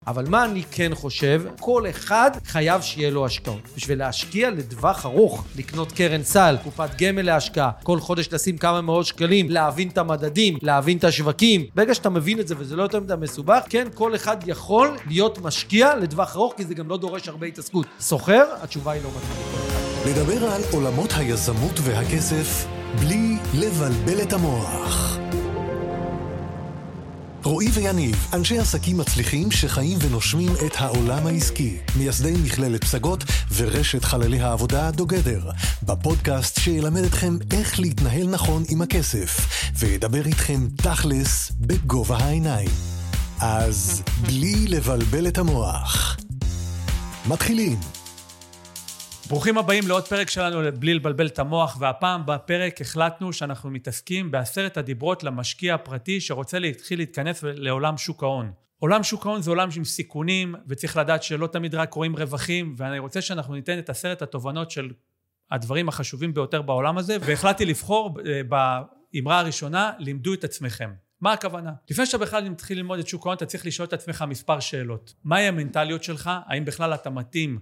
אבל מה אני כן חושב? כל אחד חייב שיהיה לו השקעות. בשביל להשקיע לטווח ארוך, לקנות קרן סל, קופת גמל להשקעה, כל חודש לשים כמה מאות שקלים, להבין את המדדים, להבין את השווקים. ברגע שאתה מבין את זה וזה לא יותר מדי מסובך, כן, כל אחד יכול להיות משקיע לטווח ארוך, כי זה גם לא דורש הרבה התעסקות. סוחר, התשובה היא לא מתחילה. לדבר על עולמות היזמות והכסף בלי לבלבל את המוח. רועי ויניב, אנשי עסקים מצליחים שחיים ונושמים את העולם העסקי, מייסדי מכללת פסגות ורשת חללי העבודה דוגדר, בפודקאסט שילמד אתכם איך להתנהל נכון עם הכסף, וידבר איתכם תכלס בגובה העיניים. אז בלי לבלבל את המוח. מתחילים. ברוכים הבאים לעוד פרק שלנו בלי לבלבל את המוח, והפעם בפרק החלטנו שאנחנו מתעסקים ב10 הדיברות למשקיע הפרטי שרוצה להתחיל להתכנס לעולם שוק ההון. עולם שוק ההון זה עולם עם סיכונים, וצריך לדעת שלא תמיד רק רואים רווחים, ואני רוצה שאנחנו ניתן את 10 התובנות של הדברים החשובים ביותר בעולם הזה, והחלטתי לבחור באמרה הראשונה, לימדו את עצמכם. מה הכוונה? לפני שאתה בכלל מתחיל ללמוד את שוק ההון, אתה צריך לשאול את עצמך מספר שאלות. מהי המנטליות שלך? האם בכלל אתה מתאים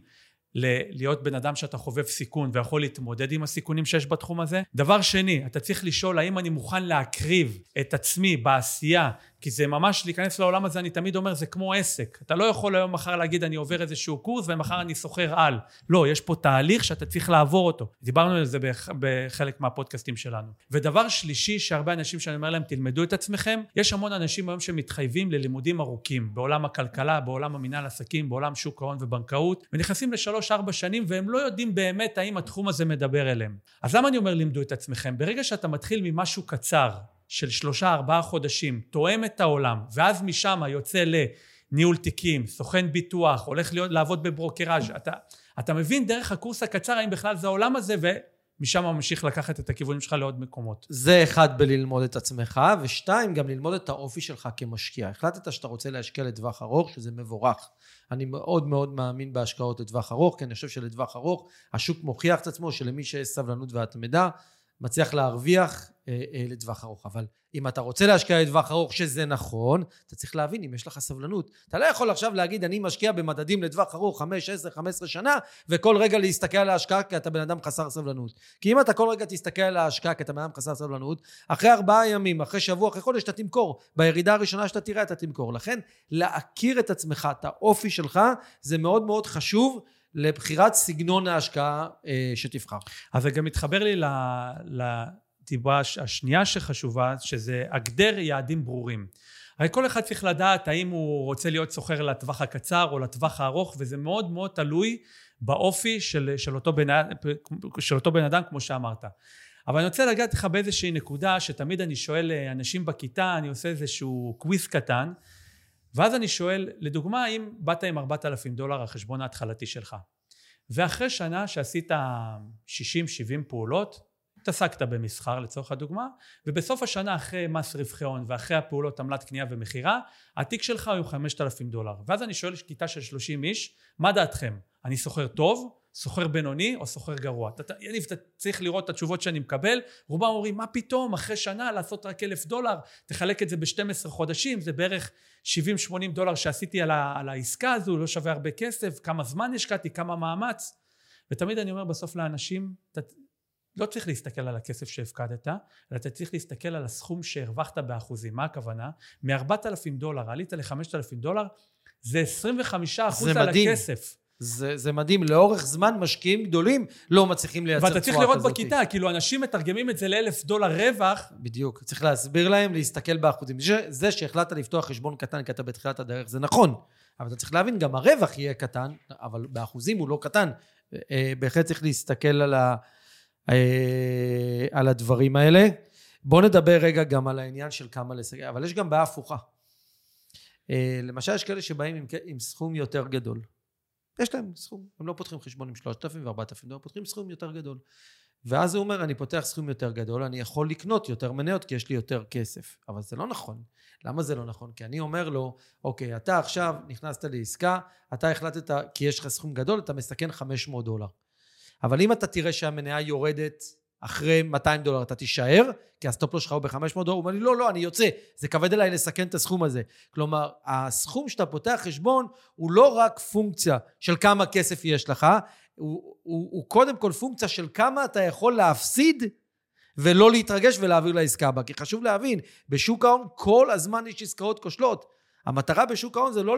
להיות בן אדם שאתה חובב סיכון ויכול להתמודד עם הסיכונים שיש בתחום הזה? דבר שני, אתה צריך לשאול האם אני מוכן להקריב את עצמי בעשייה, כי זה ממש להיכנס לעולם הזה, אני תמיד אומר, זה כמו עסק. אתה לא יכול היום מחר להגיד אני עובר איזשהו קורס ומחר אני סוחר על. לא, יש פה תהליך שאתה צריך לעבור אותו. דיברנו על זה בחלק מהפודקאסטים שלנו. ודבר שלישי, שהרבה אנשים שאני אומר להם, תלמדו את עצמכם, יש המון אנשים היום שמתחייבים ללימודים ארוכים, בעולם הכלכלה, בעולם המנהל עסקים, בעולם שוק ההון ובנקאות, ונכנסים ל3-4 שנים, והם לא יודעים באמת האם התחום הזה מדבר אליהם. אז למה אני אומר לימדו את עצמכם? ברגע שאתה מתחיל ממשהו קצר, של 3-4 חודשים, תואם את העולם, ואז משם יוצא לניהול תיקים, סוכן ביטוח, הולך לעבוד בברוקראז', אתה מבין דרך הקורס הקצר, האם בכלל זה העולם הזה, ומשם ממשיך לקחת את הכיוונים שלך לעוד מקומות. זה אחד בללמוד את עצמך, ושתיים, גם ללמוד את האופי שלך כמשקיע. החלטת שאתה רוצה להשקיע לטווח ארוך, שזה מבורך. אני מאוד מאוד מאמין בהשקעות לטווח ארוך, כי אני חושב שלטווח ארוך, השוק מוכיח את עצמו, שלמי שיש סבלנות והתמדה, מצליח להרוויח לטווח ארוך. אבל אם אתה רוצה להשקיע לטווח ארוך, שזה נכון, אתה צריך להבין אם יש לך סבלנות. אתה לא יכול עכשיו להגיד, אני משקיע במדדים לטווח ארוך 5, 10, 15 שנה, וכל רגע להסתכל על ההשקעה כי אתה בן אדם חסר סבלנות. כי אם אתה כל רגע תסתכל על ההשקעה כי אתה בן אדם חסר סבלנות, אחרי 4 ימים, אחרי שבוע, אחרי חודש, אתה תמכור. בירידה הראשונה שאתה תראה, אתה תמכור. לכן, להכיר את עצמך, את האופי שלך, זה מאוד מאוד חשוב לבחירת סגנון ההשקעה שתבחר. אז זה גם מתחבר לי לדיבה השנייה שחשובה, שזה הגדר יעדים ברורים. הרי כל אחד צריך לדעת האם הוא רוצה להיות סוחר לטווח הקצר או לטווח הארוך, וזה מאוד מאוד תלוי באופי של אותו בן אדם, כמו שאמרת. אבל אני רוצה לגעת לך באיזושהי נקודה, שתמיד אני שואל אנשים בכיתה, אני עושה איזשהו קוויז קטן, ואז אני שואל, לדוגמה, אם באת עם $4,000 החשבון ההתחלתי שלך, ואחרי שנה שעשית 60-70 פעולות, התעסקת במסחר לצורך הדוגמה, ובסוף השנה אחרי מס רווחי הון, ואחרי הפעולות עמלת קנייה ומחירה, התיק שלך הוא $5,000. ואז אני שואל כיתה של 30 איש, מה דעתכם? אני סוחר טוב, סוחר בינוני או סוחר גרוע? יניב, אתה צריך לראות את התשובות שאני מקבל, רובם אומרים, מה פתאום, אחרי שנה לעשות רק $1,000, תחלק את זה ב-12 חודשים, זה בערך $70-80 שעשיתי על העסקה הזו, לא שווה הרבה כסף, כמה זמן השקעתי, כמה מאמץ. ותמיד אני אומר בסוף לאנשים, אתה לא צריך להסתכל על הכסף שהפקדת, אלא אתה צריך להסתכל על הסכום שהרווחת באחוזים. מה הכוונה? מ$4,000 עלית ל$5,000, זה 25% על הכסף. זה מדהים, לאורך זמן משקיעים גדולים לא מצליחים לייצר תשואה כזאת. ואתה צריך לראות בכיתה, כאילו אנשים מתרגמים את זה $1,000 רווח. בדיוק, צריך להסביר להם, להסתכל באחוזים. זה שהחלטת לפתוח חשבון קטן, כי אתה בתחילת הדרך, זה נכון. אבל אתה צריך להבין, גם הרווח יהיה קטן, אבל באחוזים הוא לא קטן. בהחלט צריך להסתכל על הדברים האלה. בואו נדבר רגע גם על העניין של כמה לסגר, אבל יש גם בעיה הפוכה. למשל, יש כאלה שבאים עם סכום יותר גדול. יש להם סכום, הם לא פותחים חשבון עם 3,000 ו-4,000, הם פותחים סכום יותר גדול. ואז הוא אומר, אני פותח סכום יותר גדול, אני יכול לקנות יותר מניות, כי יש לי יותר כסף. אבל זה לא נכון. למה זה לא נכון? כי אני אומר לו, אוקיי, אתה עכשיו נכנסת לעסקה, אתה החלטת, כי יש לך סכום גדול, אתה מסכן $500. אבל אם אתה תראה שהמניה יורדת אחרי $200 אתה תישאר, כי הסטופ לוס שלך הוא ב$500, הוא אומר לי, לא, אני יוצא, זה כבד אליי לסכן את הסכום הזה. כלומר, הסכום שאתה פותח חשבון, הוא לא רק פונקציה של כמה כסף יש לך, הוא קודם כל פונקציה של כמה אתה יכול להפסיד, ולא להתרגש ולהעביר לעסקה הבאה. כי חשוב להבין, בשוק ההון כל הזמן יש עסקאות כושלות. המטרה בשוק ההון זה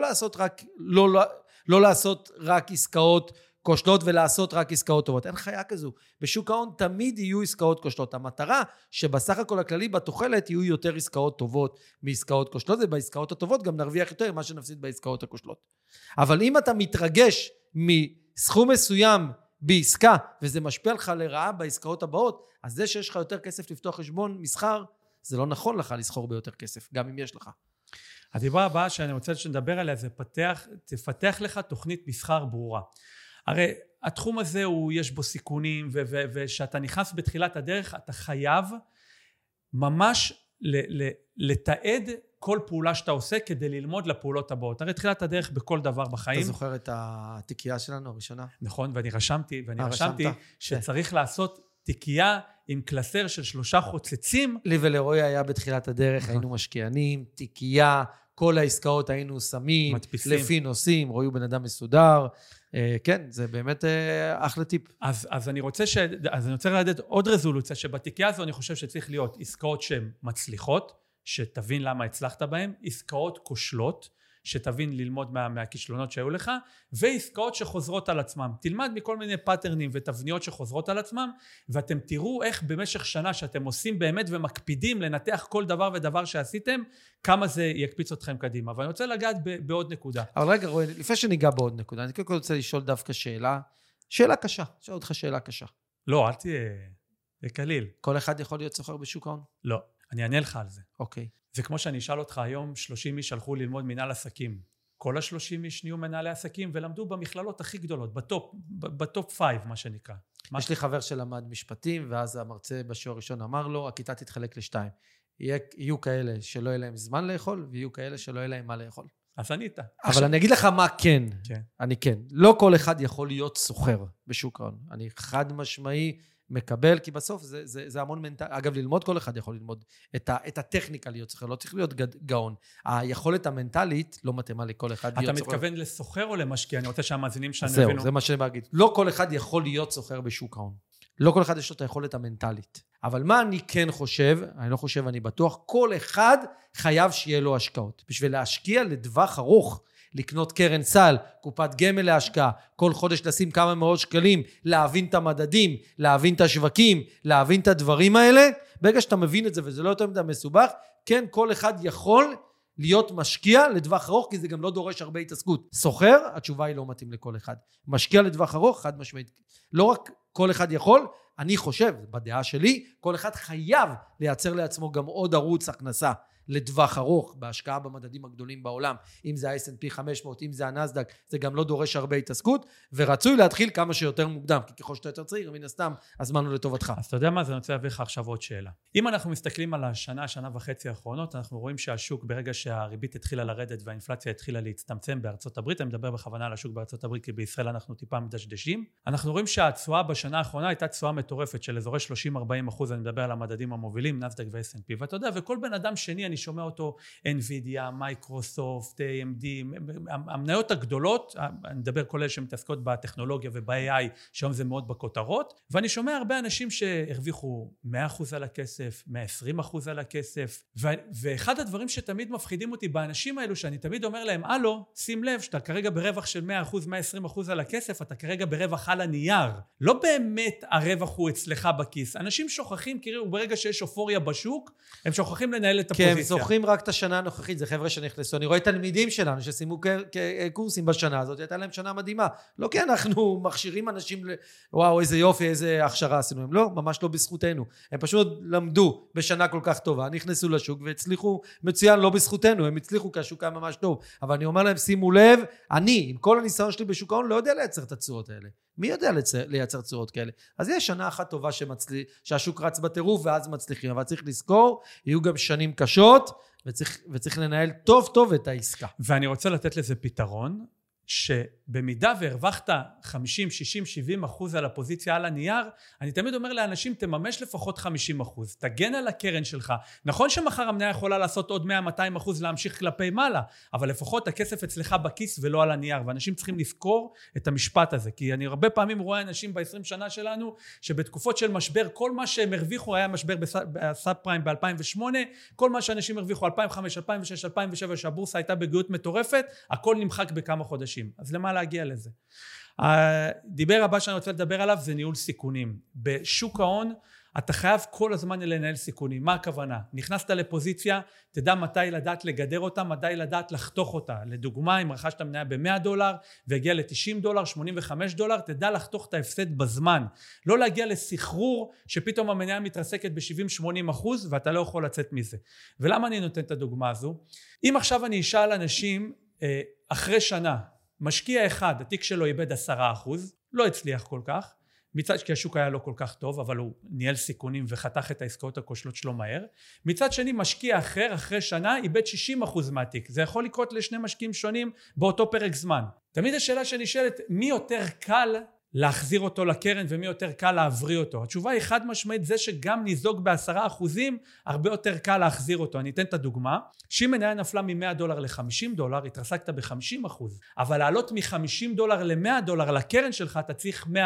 לא לעשות רק עסקאות כושלות ולעשות רק עסקאות טובות. אין חיה כזו. בשוק ההון תמיד יהיו עסקאות כושלות. המטרה שבסך הכל הכללי בתוחלת יהיו יותר עסקאות טובות מעסקאות כושלות, ובעסקאות הטובות גם נרוויח יותר ממה שנפסיד בעסקאות הכושלות. אבל אם אתה מתרגש מסכום מסוים בעסקה, וזה משפיע לך לרעה בעסקאות הבאות, אז זה שיש לך יותר כסף לפתוח חשבון מסחר, זה לא נכון לך לסחור ביותר כסף, גם אם יש לך. הדיבר הבאה שאני רוצה שנדבר עליה זה תפתח לך תוכנית מסחר ברורה. הרי התחום הזה יש בו סיכונים, ושאתה נכנס בתחילת הדרך, אתה חייב ממש לתעד כל פעולה שאתה עושה כדי ללמוד לפעולות הבאות. הרי תחילת הדרך בכל דבר בחיים. אתה זוכר את התיקייה שלנו הראשונה? נכון, ואני רשמתי שצריך לעשות תיקייה עם קלסר של 3 חוצצים. לי ולרועי היה בתחילת הדרך, היינו משקיענים, תיקייה, כל העסקאות היינו שמים, מדפיסים. לפי נושאים, רועי הוא בן אדם מסודר, כן, זה באמת אחלה טיפ. אז אני רוצה לדעת עוד רזולוציה, שבתיקייה הזו אני חושב שצריך להיות עסקאות שהן מצליחות, שתבין למה הצלחת בהן, עסקאות כושלות, שתבין ללמוד מהכישלונות שהיו לך, ועסקאות שחוזרות על עצמם. תלמד מכל מיני פאטרנים ותבניות שחוזרות על עצמם, ואתם תראו איך במשך שנה שאתם עושים באמת ומקפידים לנתח כל דבר ודבר שעשיתם, כמה זה יקפיץ אתכם קדימה. ואני רוצה לגעת בעוד נקודה. אבל רגע, רואי, לפני שניגע בעוד נקודה, אני קודם רוצה לשאול דווקא שאלה קשה. שאלה אותך שאלה קשה. לא, אל תהיה קליל. כל אחד יכול להיות סוחר בשוק ההון? לא, אני אענה לך על זה. אוקיי. זה כמו שאני אשאל אותך היום, 30 איש הלכו ללמוד מנהל עסקים. כל ה-30 איש נהיו מנהלי עסקים ולמדו במכללות הכי גדולות, בטופ 5 מה שנקרא. יש לי חבר שלמד משפטים, ואז המרצה בשיעור הראשון אמר לו, הכיתה תתחלק לשתיים. יהיו כאלה שלא יהיה להם זמן לאכול, ויהיו כאלה שלא יהיה להם מה לאכול. אז ענית. אבל אני אגיד לך מה כן. אני כן. לא כל אחד יכול להיות סוחר בשוק ההון. אני חד משמעי מקבל, כי בסוף זה המון מנטל. אגב, ללמוד כל אחד יכול ללמוד את הטכניקה להיות סוחר, לא צריך להיות גאון. היכולת המנטלית לא מתאימה לכל אחד להיות סוחר. אתה מתכוון לסוחר או למשקיע? אני רוצה שהמאזינים שלנו יבינו. זהו, זה מה שאני אגיד. לא כל אחד יכול להיות סוחר בשוק ההון. לא כל אחד יש לו את היכולת המנטלית. אבל מה אני כן חושב, אני לא חושב, אני בטוח, כל אחד חייב שיהיה לו השקעות. בשביל להשקיע לטווח ארוך, לקנות קרן סל, קופת גמל להשקעה, כל חודש לשים כמה מאות שקלים, להבין את המדדים, להבין את השווקים, להבין את הדברים האלה. ברגע שאתה מבין את זה, וזה לא יותר מדי מסובך, כן, כל אחד יכול להיות משקיע לטווח ארוך, כי זה גם לא דורש הרבה התעסקות. סוחר, התשובה היא לא מתאים לכל אחד. משקיע לטווח ארוך, חד משמעית. לא רק כל אחד יכול, אני חושב, בדעה שלי, כל אחד חייב לייצר לעצמו גם עוד ערוץ הכנסה לטווח ארוך, בהשקעה במדדים הגדולים בעולם, אם זה ה-S&P 500, אם זה הנסדק, זה גם לא דורש הרבה התעסקות, ורצוי להתחיל כמה שיותר מוקדם, כי ככל שאתה יותר צעיר, מן הסתם, הזמן הוא לטובתך. אז אתה יודע מה, אז אני רוצה להביא לך עכשיו עוד שאלה. אם אנחנו מסתכלים על שנה וחצי האחרונות, אנחנו רואים שהשוק, ברגע שהריבית התחילה לרדת והאינפלציה התחילה להצטמצם בארצות הברית, אני מדבר בכוונה על השוק בארצות הברית, כי בישראל אנחנו טיפה מדשדשים. אנחנו רואים שהתשואה בשנה האחרונה הייתה תשואה מטורפת של אזורי 30-40%, אני מדבר על המדדים המובילים, נסדק ו-S&P. ואתה יודע, וכל בן אדם שני, אני שומע אותו, NVIDIA, מייקרוסופט, AMD, המניות הגדולות, אני מדבר כל אלה שמתעסקות בטכנולוגיה וב-AI, שהיום זה מאוד בכותרות, ואני שומע הרבה אנשים שהרוויחו 100% על הכסף, 120% על הכסף, ואחד הדברים שתמיד מפחידים אותי באנשים האלו, שאני תמיד אומר להם, אלו, שים לב, שאתה כרגע ברווח של 100%, 120% על הכסף, אתה כרגע ברווח על הנייר. לא באמת הרווח הוא אצלך בכיס. אנשים שוכחים, כאילו, ברגע שיש אופוריה בשוק, הם שוכחים לנהל את הפוזיציה. כן, זוכרים רק את השנה הנוכחית, זה חבר'ה שנכנסו. אני רואה את תלמידים שלנו שסיימו קורסים בשנה הזאת, הייתה להם שנה מדהימה. לא כי אנחנו מכשירים אנשים, וואו, איזה יופי, איזה הכשרה עשינו. הם לא, ממש לא בזכותנו. הם פשוט למדו בשנה כל כך טובה, נכנסו לשוק והצליחו מצוין, לא בזכותנו, הם הצליחו כי השוק היה ממש טוב. אבל אני אומר להם, שימו לב, אני, עם כל הניסיון שלי בשוק ההון, לא יודע לייצר את הצורות האלה. מי יודע לייצר צורות כאלה? אז יש שנה אחת טובה שהשוק רץ בטירוף ואז מצליחים, אבל צריך לזכור, יהיו גם שנים קשות, וצריך לנהל טוב את העסקה. ואני רוצה לתת לזה פתרון, שבמידה והרווחת 50, 60, 70% על הפוזיציה על הנייר, אני תמיד אומר לאנשים, תממש לפחות 50%, תגן על הקרן שלך. נכון שמחר המניה יכולה לעשות עוד 100-200% להמשיך כלפי מעלה, אבל לפחות הכסף אצלך בכיס ולא על הנייר, ואנשים צריכים לזכור את המשפט הזה, כי אני הרבה פעמים רואה אנשים ב-20 שנה שלנו, שבתקופות של משבר, כל מה שהם הרוויחו, היה משבר בסאב פריים ב-2008, כל מה שאנשים הרוויחו 2005, 2006, 2007, שהבורסה הייתה בגאות מטורפת, הכל נמחק בכמה חודשים. אז למה להגיע לזה? הדיבר הבא שאני רוצה לדבר עליו זה ניהול סיכונים. בשוק ההון אתה חייב כל הזמן לנהל סיכונים. מה הכוונה? נכנסת לפוזיציה, תדע מתי לדעת לגדר אותה, מתי לדעת לחתוך אותה. לדוגמה, אם רכשת מניה ב$100 והגיע ל$90, $85, תדע לחתוך את ההפסד בזמן. לא להגיע לסחרור שפתאום המניה מתרסקת ב-70-80% ואתה לא יכול לצאת מזה. ולמה אני נותן את הדוגמה הזו? אם עכשיו אני אשאל אנשים אחרי שנה, משקיע אחד, התיק שלו איבד 10%, לא הצליח כל כך, מצד כי השוק היה לא כל כך טוב, אבל הוא ניהל סיכונים וחתך את העסקאות הכושלות שלו מהר. מצד שני, משקיע אחרי שנה, איבד 60% מהתיק. זה יכול לקרות לשני משקיעים שונים באותו פרק זמן. תמיד השאלה שנשאלת, מי יותר קל להחזיר אותו לקרן ומי יותר קל להבריא אותו? התשובה היא חד משמעית, זה שגם ניזוג ב10%, הרבה יותר קל להחזיר אותו. אני אתן את הדוגמה, שאם מניה נפלה מ$100 ל$50, התרסקת ב-50%, אבל לעלות מ$50 ל$100 לקרן שלך, אתה צריך 100%.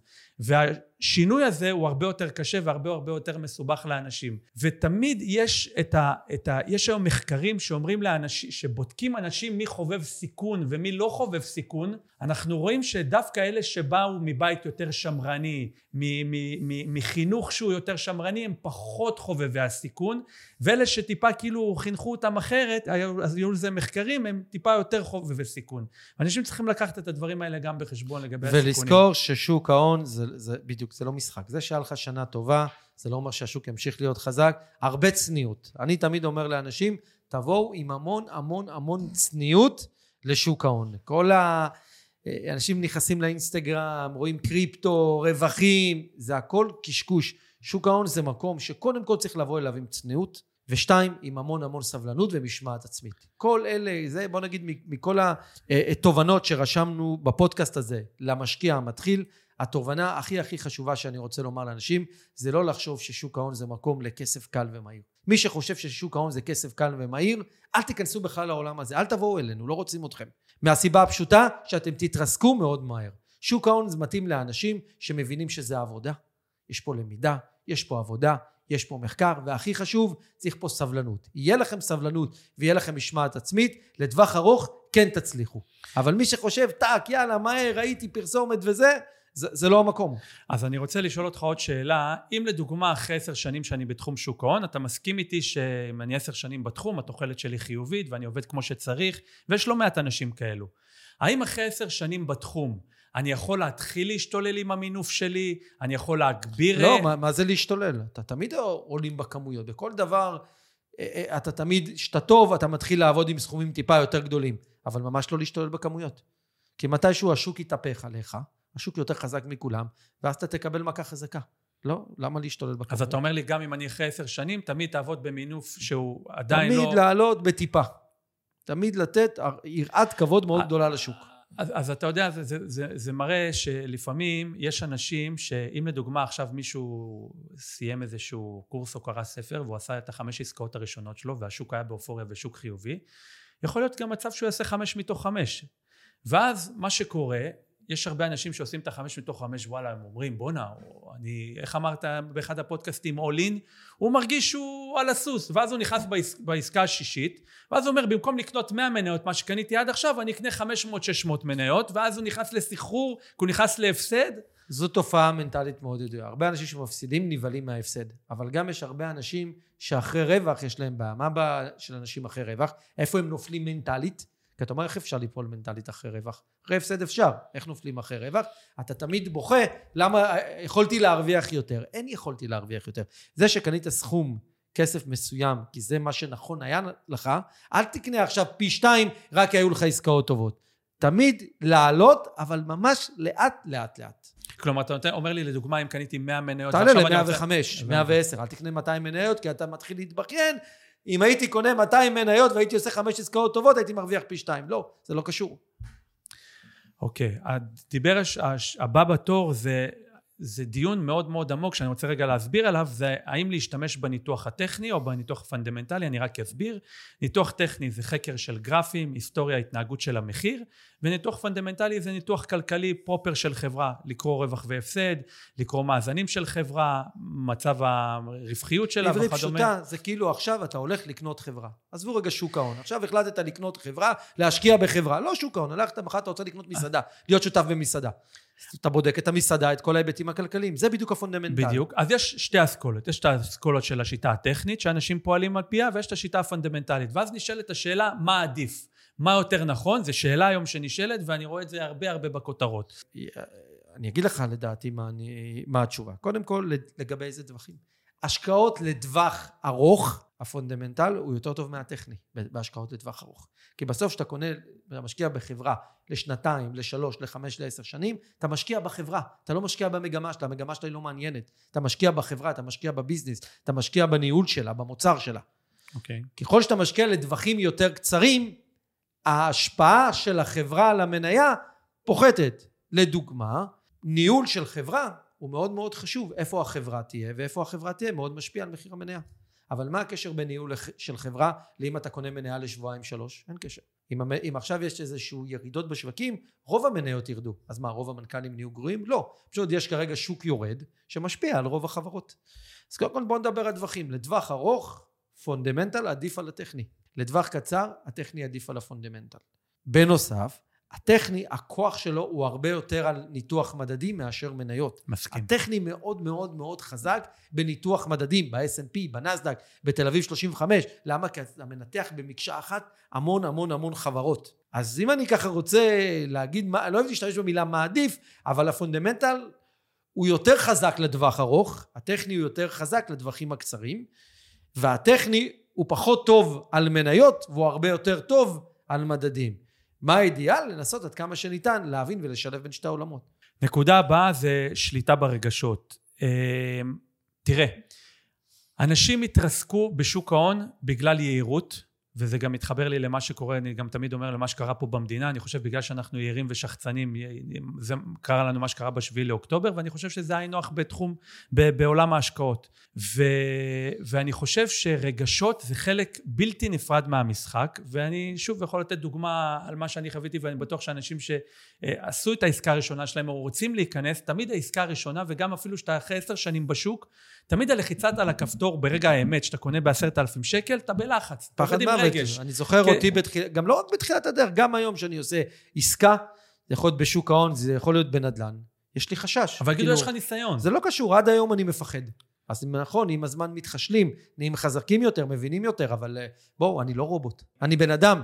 והשינוי הזה הוא הרבה יותר קשה והרבה יותר מסובך לאנשים. ותמיד יש יש היום מחקרים שאומרים לאנשים, שבודקים אנשים מי חובב סיכון ומי לא חובב סיכון. אנחנו רואים שדווקא אלה שבאו מבית יותר שמרני, מחינוך שהוא יותר שמרני, הם פחות חובבי הסיכון, ואלה שטיפה כאילו חינכו אותם אחרת, אז היו לזה מחקרים, הם טיפה יותר חובבי סיכון. אנשים צריכים לקחת את הדברים האלה גם בחשבון לגבי הסיכונים. ולזכור ששוק ההון זה בדיוק, זה לא משחק. זה שהיה לך שנה טובה, זה לא אומר שהשוק ימשיך להיות חזק. הרבה צניעות. אני תמיד אומר לאנשים, תבואו עם המון צניעות לשוק ההון. כל האנשים נכנסים לאינסטגרם, רואים קריפטו, רווחים, זה הכל קשקוש. שוק ההון זה מקום שקודם כל צריך לבוא אליו עם צניעות, ושתיים, עם המון סבלנות ומשמעת עצמית. כל אלה, זה בוא נגיד מכל התובנות שרשמנו בפודקאסט הזה למשקיע המתחיל, התובנה הכי חשובה שאני רוצה לומר לאנשים, זה לא לחשוב ששוק ההון זה מקום לכסף קל ומהיר. מי שחושב ששוק ההון זה כסף קל ומהיר, אל תיכנסו בכלל לעולם הזה, אל תבואו אלינו, לא רוצים אתכם. מהסיבה הפשוטה שאתם תתרסקו מאוד מהר. שוק ההון זה מתאים לאנשים שמבינים שזה עבודה. יש פה למידה, יש פה עבודה, יש פה מחקר, והכי חשוב, צריך פה סבלנות. יהיה לכם סבלנות ויהיה לכם משמעת עצמית, לטווח ארוך כן תצליחו. אבל מי שחושב, יאללה, מהר, ראיתי פרסומת וזה, זה לא המקום. אז אני רוצה לשאול אותך עוד שאלה, אם לדוגמה אחרי 10 שנים שאני בתחום שוק ההון, אתה מסכים איתי שאם אני 10 שנים בתחום, התוחלת שלי חיובית ואני עובד כמו שצריך, ויש לא מעט אנשים כאלו. האם אחרי 10 שנים בתחום, אני יכול להתחיל להשתולל עם המינוף שלי, אני יכול להגביר... לא, מה זה להשתולל? אתה תמיד עולים בכמויות, בכל דבר אתה תמיד, שאתה טוב, אתה מתחיל לעבוד עם סכומים טיפה יותר גדולים, אבל ממש לא להשתולל בכמויות. כי מתישהו השוק יתהפך עליך, השוק יותר חזק מכולם, ואז אתה תקבל מכה חזקה. לא? למה להשתולל בכמויות? אז אתה אומר לי, גם אם אני אחרי 10 שנים, תמיד תעבוד במינוף שהוא עדיין תמיד לעלות בטיפה. תמיד לתת יראת כבוד מאוד גדולה לשוק. אז אתה יודע, זה מראה שלפעמים יש אנשים שאם לדוגמה עכשיו מישהו סיים איזשהו קורס או קרא ספר והוא עשה את 5 עסקאות הראשונות שלו והשוק היה באופוריה ושוק חיובי, יכול להיות גם מצב שהוא יעשה 5 מתוך 5. ואז מה שקורה, יש הרבה אנשים שעושים את 5 מתוך 5, וואלה, הם אומרים, בונה, איך אמרת באחד הפודקאסטים, all in, הוא מרגיש שהוא על הסוס, ואז הוא נכנס בעסקה השישית, ואז הוא אומר, במקום לקנות 100 מניות, מה שקניתי עד עכשיו, אני אקנה 500-600 מניות, ואז הוא נכנס לסחרור, הוא נכנס להפסד. זו תופעה מנטלית מאוד ידועה. הרבה אנשים שמפסידים נבלים מההפסד, אבל גם יש הרבה אנשים שאחרי רווח יש להם בעיה. מה הבעיה של אנשים אחרי רווח? איפה הם נופלים מנטלית? כי אתה אומר, איך אפשר ליפול מנטלית אחרי רווח? אחרי הפסד אפשר. איך נופלים אחרי רווח? אתה תמיד בוכה, למה יכולתי להרוויח יותר? אין יכולתי להרוויח יותר. זה שקנית סכום כסף מסוים, כי זה מה שנכון היה לך, אל תקנה עכשיו פי 2, רק היו לך עסקאות טובות. תמיד לעלות, אבל ממש לאט. כלומר, אתה אומר לי, לדוגמה, אם קניתי 100 מניות... תעלה ל-105, 110, אל תקנה 200 מניות, כי אתה מתחיל להתבכיין. אם הייתי קונה 200 מניות והייתי עושה 5 עסקאות טובות, הייתי מרוויח פי 2. לא, זה לא קשור. אוקיי, הדיבר הבא בתור זה דיון מאוד מאוד עמוק שאני רוצה רגע להסביר עליו, זה האם להשתמש בניתוח הטכני או בניתוח הפונדמנטלי. אני רק אסביר. ניתוח טכני זה חקר של גרפים, היסטוריה, התנהגות של המחיר, וניתוח פונדמנטלי זה ניתוח כלכלי פרופר של חברה, לקרוא רווח והפסד, לקרוא מאזנים של חברה, מצב הרווחיות שלה וכדומה. בעברית פשוטה, זה כאילו עכשיו אתה הולך לקנות חברה. עזבו רגע שוק ההון. עכשיו החלטת לקנות חברה, להשקיע בחברה. לא שוק ההון, הלכת מחר אתה רוצה לקנות מסעדה, להיות שותף במסעדה. אתה בודק את המסעדה, את כל ההיבטים הכלכליים. זה בדיוק הפונדמנטל. בדיוק. אז יש שתי אסכולות. יש את האסכולות של השיטה הטכנית, שאנשים פועלים על פיה, ויש את השיטה הפונדמנטלית. ואז נשאלת השאלה, מה עדיף? מה יותר נכון? זו שאלה היום שנשאלת, ואני רואה את זה הרבה בכותרות. אני אגיד לך לדעתי מה התשובה. קודם כל, לגבי איזה טווחים. השקעות לטווח ארוך, הפונדמנטל הוא יותר טוב מהטכני, בהשקעות לטווח ארוך. כי בסוף שאתה קונה, אתה משקיע בחברה לשנתיים, לשלוש, לחמש, ל10 שנים, אתה משקיע בחברה, אתה לא משקיע במגמה שלה, המגמה שלה היא לא מעניינת. אתה משקיע בחברה, אתה משקיע בביזנס, אתה משקיע בניהול שלה, במוצר שלה. אוקיי. ככל שאתה משקיע לטווחים יותר קצרים, ההשפעה של החברה על המניה פוחתת. לדוגמה, ניהול של חברה הוא מאוד מאוד חשוב. איפה החברה תהיה ואיפה החברה תהיה מאוד משפיע על מחיר המניה. אבל מה הקשר בין ניהול של חברה לאם אתה קונה מניה לשבועיים 3? אין קשר. אם עכשיו יש איזשהו ירידות בשווקים, רוב המניות ירדו. אז מה, רוב המנכ"לים נהיו גרועים? לא. פשוט יש כרגע שוק יורד שמשפיע על רוב החברות. אז קודם כל בואו נדבר על טווחים. לטווח ארוך, פונדמנטל עדיף על הטכני. לטווח קצר, הטכני עדיף על הפונדמנטל. בנוסף, הטכני, הכוח שלו הוא הרבה יותר על ניתוח מדדים מאשר מניות. מסכים. הטכני מאוד מאוד מאוד חזק בניתוח מדדים, ב-S&P, בנסדק, בתל אביב 35. למה? כי אתה מנתח במקשה אחת המון חברות. אז אם אני ככה רוצה להגיד, לא אוהב להשתמש במילה מה עדיף, אבל הפונדמנטל הוא יותר חזק לטווח ארוך, הטכני הוא יותר חזק לטווחים הקצרים, והטכני הוא פחות טוב על מניות, והוא הרבה יותר טוב על מדדים. מה האידיאל? לנסות עד כמה שניתן להבין ולשלב בין שתי העולמות. נקודה הבאה זה שליטה ברגשות. תראה, אנשים התרסקו בשוק ההון בגלל יעירות, וזה גם מתחבר לי למה שקורה, אני גם תמיד אומר למה שקרה פה במדינה, אני חושב בגלל שאנחנו יעירים ושחצנים, זה קרה לנו מה שקרה ב7 לאוקטובר, ואני חושב שזה היה נוח בתחום, בעולם ההשקעות. ואני חושב שרגשות זה חלק בלתי נפרד מהמשחק, ואני שוב יכול לתת דוגמה על מה שאני חוויתי, ואני בטוח שאנשים שעשו את העסקה הראשונה שלהם, או רוצים להיכנס, תמיד העסקה הראשונה, וגם אפילו שאתה אחרי 10 שנים בשוק, תמיד הלחיצת על הכפתור ברגע האמת, שאתה קונה ב10,000 שקל, אתה בלחץ. פחד מוות. אני זוכר אותי, גם לא רק בתחילת הדרך, גם היום שאני עושה עסקה, זה יכול להיות בשוק ההון, זה יכול להיות בנדלן. יש לי חשש. אבל כאילו יש לך ניסיון. זה לא קשור, עד היום אני מפחד. אז נכון, עם הזמן מתחשלים, נהיים חזקים יותר, מבינים יותר, אבל בואו, אני לא רובוט. אני בן אדם,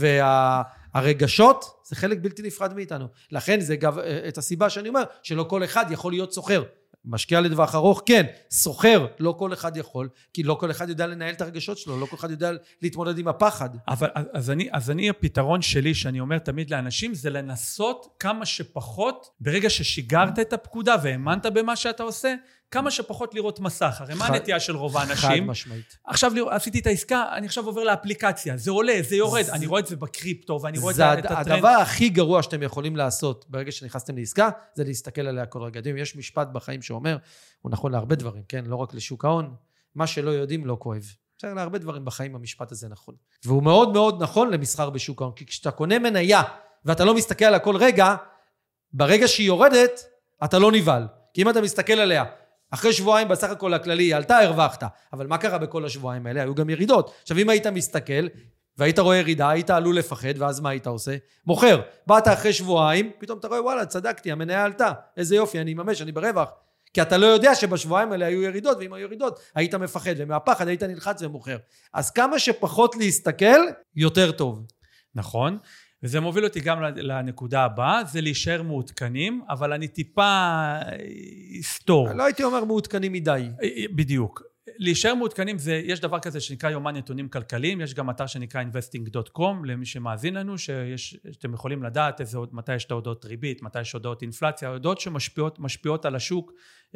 והרגשות זה חלק בלתי נפרד מאיתנו. לכן זה גם את הסיבה שאני אומר, שלא כל אחד יכול להיות סוחר. משקיע לטווח ארוך, כן, סוחר, לא כל אחד יכול, כי לא כל אחד יודע לנהל את הרגשות שלו, לא כל אחד יודע להתמודד עם הפחד. אבל אז אני הפתרון שלי, שאני אומר תמיד לאנשים, זה לנסות כמה שפחות, ברגע ששיגרת את הפקודה והאמנת במה שאתה עושה, כמה שפחות לראות מסך. הרי מה הנטייה של רוב האנשים? חד משמעית. עכשיו עשיתי את העסקה, אני עכשיו עובר לאפליקציה, זה עולה, זה יורד, אני רואה את זה בקריפטו, ואני רואה את הטרנד. הדבר הכי גרוע שאתם יכולים לעשות ברגע שנכנסתם לעסקה, זה להסתכל עליה כל רגע. יש משפט בחיים שאומר, הוא נכון להרבה דברים, כן? לא רק לשוק ההון, מה שלא יודעים לא כואב. בסדר, להרבה דברים בחיים המשפט הזה נכון. והוא מאוד מאוד נכון למסחר בשוק ההון, כי כשאתה קונה מניה, ואתה לא מסתכל עליה כל רגע, ברגע שהיא יורדת, אתה לא נבהל. כי אם אתה מסתכל עליה, אחרי שבועיים בסך הכל הכללי עלתה, הרווחת. אבל מה קרה בכל השבועיים האלה? היו גם ירידות. עכשיו, אם היית מסתכל, והיית רואה ירידה, היית עלול לפחד, ואז מה היית עושה? מוכר. באת אחרי שבועיים, פתאום אתה רואה, וואלה, צדקתי, המניה עלתה. איזה יופי, אני ממש, אני ברווח. כי אתה לא יודע שבשבועיים האלה היו ירידות, ואם היו ירידות, היית מפחד, ומהפחד היית נלחץ ומוכר. אז כמה שפחות להסתכל, יותר טוב. נכון. וזה מוביל אותי גם לנקודה הבאה, זה להישאר מעודכנים, אבל אני טיפה היסטור. לא הייתי אומר מעודכנים מדי. בדיוק. להישאר מעודכנים, יש דבר כזה שנקרא יומן נתונים כלכליים, יש גם אתר שנקרא investing.com, למי שמאזין לנו, שאתם יכולים לדעת מתי יש את ההודעות ריבית, מתי יש הודעות אינפלציה, הודעות שמשפיעות על השוק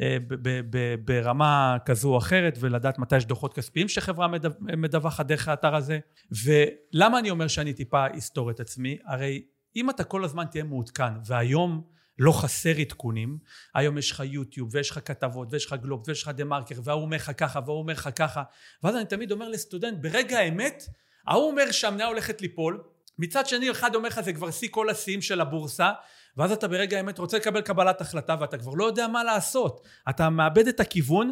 ברמה כזו או אחרת, ולדעת מתי יש דוחות כספיים שחברה מדווחת דרך האתר הזה. ולמה אני אומר שאני טיפה היסטור את עצמי? הרי אם אתה כל הזמן תהיה מעודכן, והיום לא חסר עדכונים, היום יש לך יוטיוב, ויש לך כתבות, ויש לך גלוב, ויש לך דה מרקר, והוא אומר לך ככה, והוא אומר לך ככה, ואז אני תמיד אומר לסטודנט, ברגע האמת, ההוא אומר שהמניה הולכת ליפול, מצד שני אחד אומר לך זה כבר שיא כל השיאים של הבורסה, ואז אתה ברגע האמת רוצה לקבל קבלת החלטה, ואתה כבר לא יודע מה לעשות, אתה מאבד את הכיוון,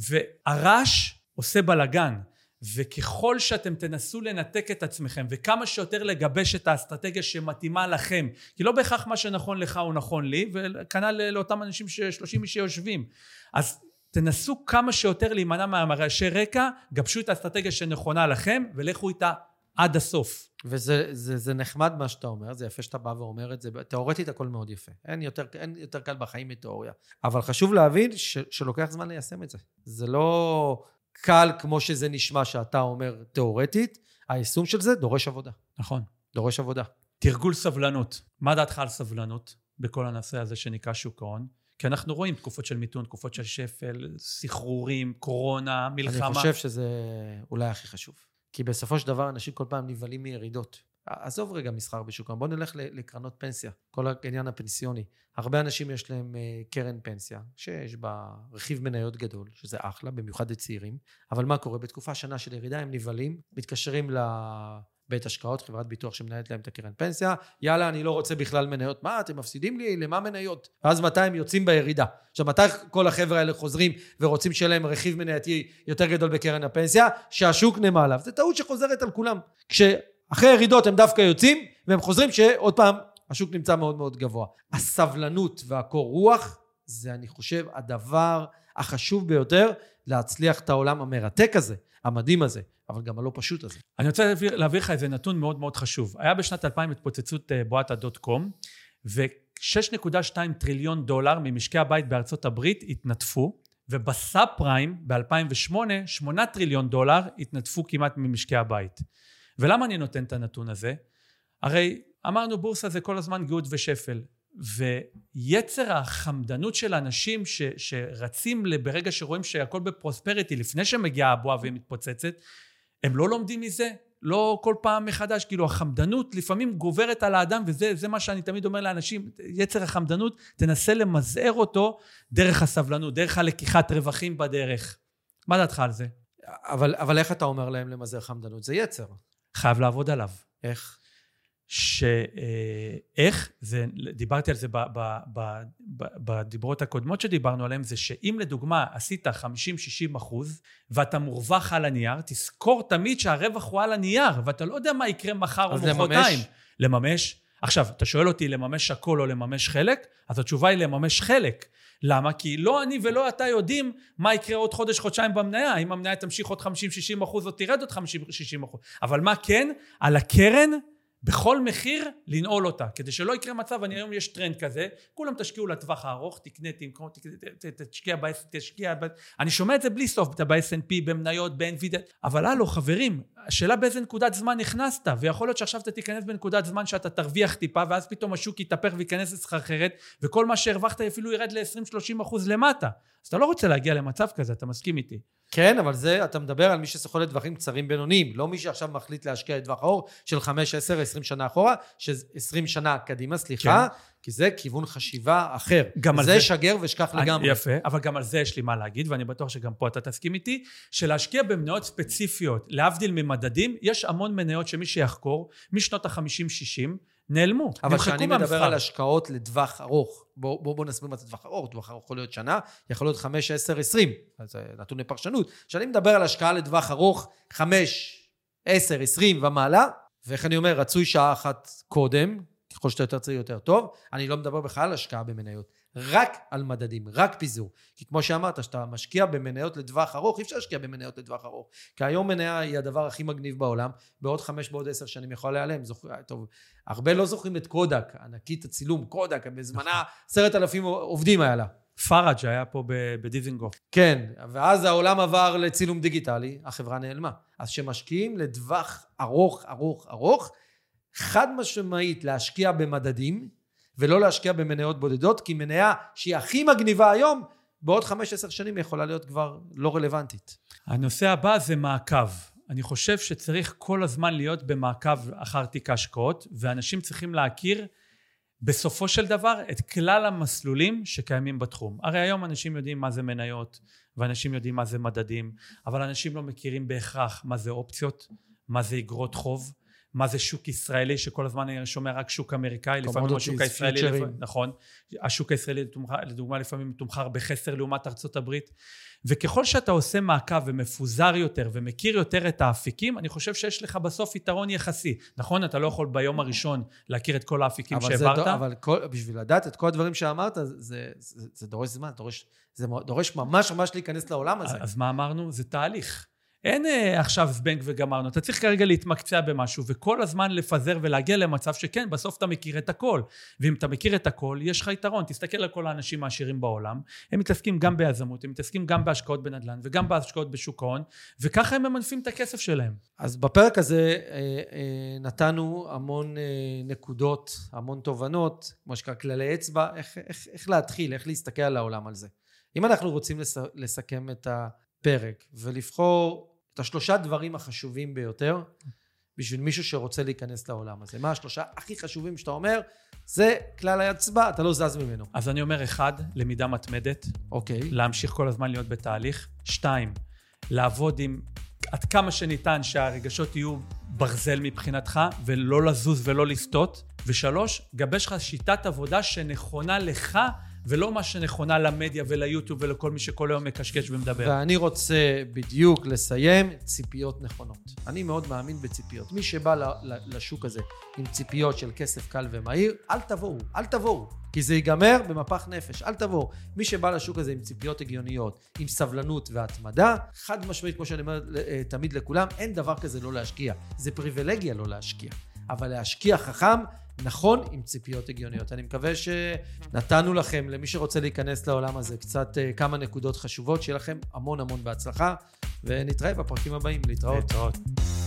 והרעש עושה בלגן, וככל שאתם תנסו לנתק את עצמכם, וכמה שיותר לגבש את האסטרטגיה שמתאימה לכם, כי לא בהכרח מה שנכון לך הוא נכון לי, וכנ"ל לאותם אנשים 30 איש שיושבים, אז תנסו כמה שיותר להימנע מהרעשי רקע, גבשו את האסטרטגיה שנכונה לכם, ולכו איתה עד הסוף. וזה נחמד מה שאתה אומר, זה יפה שאתה בא ואומר את זה, תיאורטית הכל מאוד יפה, אין יותר קל בחיים מתיאוריה, אבל חשוב להבין שלוקח זמן ליישם את זה, זה לא קל כמו שזה נשמע שאתה אומר תיאורטית, היישום של זה דורש עבודה. נכון. דורש עבודה. תרגול סבלנות, מה דעתך על סבלנות בכל הנושא הזה שנקרא שוק ההון? כי אנחנו רואים תקופות של מיתון, תקופות של שפל, סחרורים, קורונה, מלחמה. אני חושב שזה אולי הכי חשוב. כי בסופו של דבר אנשים כל פעם נבלים מירידות. עזוב רגע מסחר בשוק ההון, בוא נלך לקרנות פנסיה, כל העניין הפנסיוני. הרבה אנשים יש להם קרן פנסיה, שיש בה רכיב מניות גדול, שזה אחלה, במיוחד לצעירים. אבל מה קורה? בתקופה שנה של ירידה הם נבלים, מתקשרים לבית השקעות, חברת ביטוח שמנהלת להם את הקרן פנסיה, יאללה, אני לא רוצה בכלל מניות, מה, אתם מפסידים לי? למה מניות? ואז מתי הם יוצאים בירידה? עכשיו, מתי כל החבר'ה האלה חוזרים ורוצים שיהיה להם רכיב מנייתי יותר גדול בקרן הפנסיה, שהשוק נמה עליו. זה טעות שחוזרת על כולם. כשאחרי ירידות הם דווקא יוצאים, והם חוזרים שעוד פעם השוק נמצא מאוד מאוד גבוה. הסבלנות והקור רוח, זה אני חושב הדבר החשוב ביותר, להצליח את העולם המרתק הזה, המדהים הזה, אבל גם הלא פשוט הזה. אני רוצה להעביר לך איזה נתון מאוד מאוד חשוב. היה בשנת 2000 התפוצצות בועת הדוט-קום, ו$6.2 טריליון ממשקי הבית בארצות הברית התנדפו, ובסאב פריים ב-2008, $8 טריליון התנדפו כמעט ממשקי הבית. ולמה אני נותן את הנתון הזה? הרי אמרנו בורסה זה כל הזמן גאות ושפל, ויצר החמדנות של אנשים שרצים ברגע שרואים שהכל בפרוספריטי, לפני שמגיעה הבועה והיא מתפוצצת, הם לא לומדים מזה, לא כל פעם מחדש, כאילו החמדנות לפעמים גוברת על האדם, וזה מה שאני תמיד אומר לאנשים, יצר החמדנות, תנסה למזער אותו דרך הסבלנות, דרך הלקיחת רווחים בדרך. מה דעתך על זה? אבל איך אתה אומר להם למזער חמדנות? זה יצר. חייב לעבוד עליו. איך? שאיך, דיברתי על זה בדיברות הקודמות שדיברנו עליהם, זה שאם לדוגמה עשית 50-60% ואתה מורווח על הנייר, תזכור תמיד שהרווח הוא על הנייר, ואתה לא יודע מה יקרה מחר או מחרתיים. לממש? עכשיו, אתה שואל אותי לממש הכל או לממש חלק, אז התשובה היא לממש חלק. למה? כי לא אני ולא אתה יודעים מה יקרה עוד חודש-חודשיים במניה, אם המניה תמשיך עוד 50-60% או תירד עוד 50-60%. אבל מה כן? על הקרן, בכל מחיר לנעול אותה, כדי שלא יקרה מצב, היום יש טרנד כזה, כולם תשקיעו לטווח הארוך, תקנה, תשקיע, אני שומע את זה בלי סוף, אתה ב-S&P, במניות, ב-NVIDIA, אבל הלו חברים, השאלה באיזה נקודת זמן נכנסת, ויכול להיות שעכשיו אתה תיכנס בנקודת זמן שאתה תרוויח טיפה, ואז פתאום השוק יתהפך וייכנס לסחרחרת, וכל מה שהרווחת אפילו ירד ל-20-30% למטה, אז אתה לא רוצה להגיע למצב כזה, אתה מסכים איתי. כן, אבל זה, אתה מדבר על מי שסוחר לטווחים קצרים בינוניים, לא מי שעכשיו מחליט להשקיע לטווח ארוך של 5, 10, 20 שנה אחורה, ש20 שנה קדימה, סליחה, כן. כי זה כיוון חשיבה אחר. זה שגר ושכח לגמרי. יפה, אבל גם על זה יש לי מה להגיד, ואני בטוח שגם פה אתה תסכים איתי, שלהשקיע במניות ספציפיות, להבדיל ממדדים, יש המון מניות שמי שיחקור, משנות ה-50-60, נעלמו. אבל כשאני מדבר על השקעות לטווח ארוך, בוא נסביר מה זה טווח ארוך, טווח ארוך יכול להיות שנה, יכול להיות 5, 10, 20, אז נתון לפרשנות. כשאני מדבר על השקעה לטווח ארוך, 5, 10, 20 ומעלה, ואיך אני אומר, רצוי שעה אחת קודם, ככל שאתה יותר צעיר יותר טוב, אני לא מדבר בכלל על השקעה במניות, רק על מדדים, רק פיזור. כי כמו שאמרת, שאתה משקיע במניות לטווח ארוך, אי אפשר להשקיע במניות לטווח ארוך. כי היום מניה היא הדבר הכי מגניב בעולם, בעוד 5, בעוד 10 שנים יכול להיעלם. טוב, הרבה לא זוכרים את קודק, ענקית הצילום, קודק, בזמנה 10,000 עובדים היה לה. פאראג' היה פה בדיזינגוף. כן, ואז העולם עבר לצילום דיגיטלי, החברה נעלמה. אז שמשקיעים לטווח ארוך, ארוך, ארוך, חד משמעית להשקיע במדדים, ולא להשקיע במניות בודדות, כי מניה שהיא הכי מגניבה היום, בעוד 5-10 שנים יכולה להיות כבר לא רלוונטית. הנושא הבא זה מעקב. אני חושב שצריך כל הזמן להיות במעקב אחר תיק ההשקעות, ואנשים צריכים להכיר בסופו של דבר את כלל המסלולים שקיימים בתחום. הרי היום אנשים יודעים מה זה מניות, ואנשים יודעים מה זה מדדים, אבל אנשים לא מכירים בהכרח מה זה אופציות, מה זה אגרות חוב, מה זה שוק ישראלי, שכל הזמן אני שומע רק שוק אמריקאי, לפעמים השוק הישראלי, נכון, השוק הישראלי לדוגמה לפעמים תומחר בחסר לעומת ארצות הברית, וככל שאתה עושה מעקב ומפוזר יותר ומכיר יותר את האפיקים, אני חושב שיש לך בסוף יתרון יחסי, נכון? אתה לא יכול ביום הראשון להכיר את כל האפיקים שהעברת. אבל בשביל לדעת את כל הדברים שאמרת, זה דורש זמן, זה דורש ממש להיכנס לעולם הזה. אז מה אמרנו? זה תהליך. אין עכשיו זבנג וגמרנו, אתה צריך כרגע להתמקצע במשהו, וכל הזמן לפזר ולהגיע למצב שכן, בסוף אתה מכיר את הכל, ואם אתה מכיר את הכל, יש לך יתרון, תסתכל על כל האנשים העשירים בעולם, הם מתעסקים גם ביזמות, הם מתעסקים גם בהשקעות בנדל"ן, וגם בהשקעות בשוק ההון, וככה הם ממנפים את הכסף שלהם. אז בפרק הזה נתנו המון נקודות, המון תובנות, כמו שקרה כללי אצבע, איך להתחיל, איך להסתכל על העולם על זה. אם אנחנו רוצים לסכם את הפרק, ולבחור את השלושה דברים החשובים ביותר, בשביל מישהו שרוצה להיכנס לעולם הזה. מה השלושה הכי חשובים שאתה אומר? זה כלל האצבע, אתה לא זז ממנו. אז אני אומר 1, למידה מתמדת. אוקיי. להמשיך כל הזמן להיות בתהליך. 2, לעבוד עם עד כמה שניתן שהרגשות יהיו ברזל מבחינתך, ולא לזוז ולא לסטות. ו3, גבש לך שיטת עבודה שנכונה לך, ולא מה שנכונה למדיה וליוטיוב ולכל מי שכל היום מקשקש ומדבר. ואני רוצה בדיוק לסיים ציפיות נכונות. אני מאוד מאמין בציפיות. מי שבא לשוק הזה עם ציפיות של כסף קל ומהיר, אל תבואו. כי זה ייגמר במפח נפש, אל תבואו. מי שבא לשוק הזה עם ציפיות הגיוניות, עם סבלנות והתמדה, חד משמעית, כמו שאני אומר תמיד לכולם, אין דבר כזה לא להשקיע. זה פריבילגיה לא להשקיע. אבל להשקיע חכם, נכון, עם ציפיות הגיוניות. אני מקווה שנתנו לכם, למי שרוצה להיכנס לעולם הזה, קצת כמה נקודות חשובות, שיהיה לכם המון בהצלחה, ונתראה בפרקים הבאים. להתראות.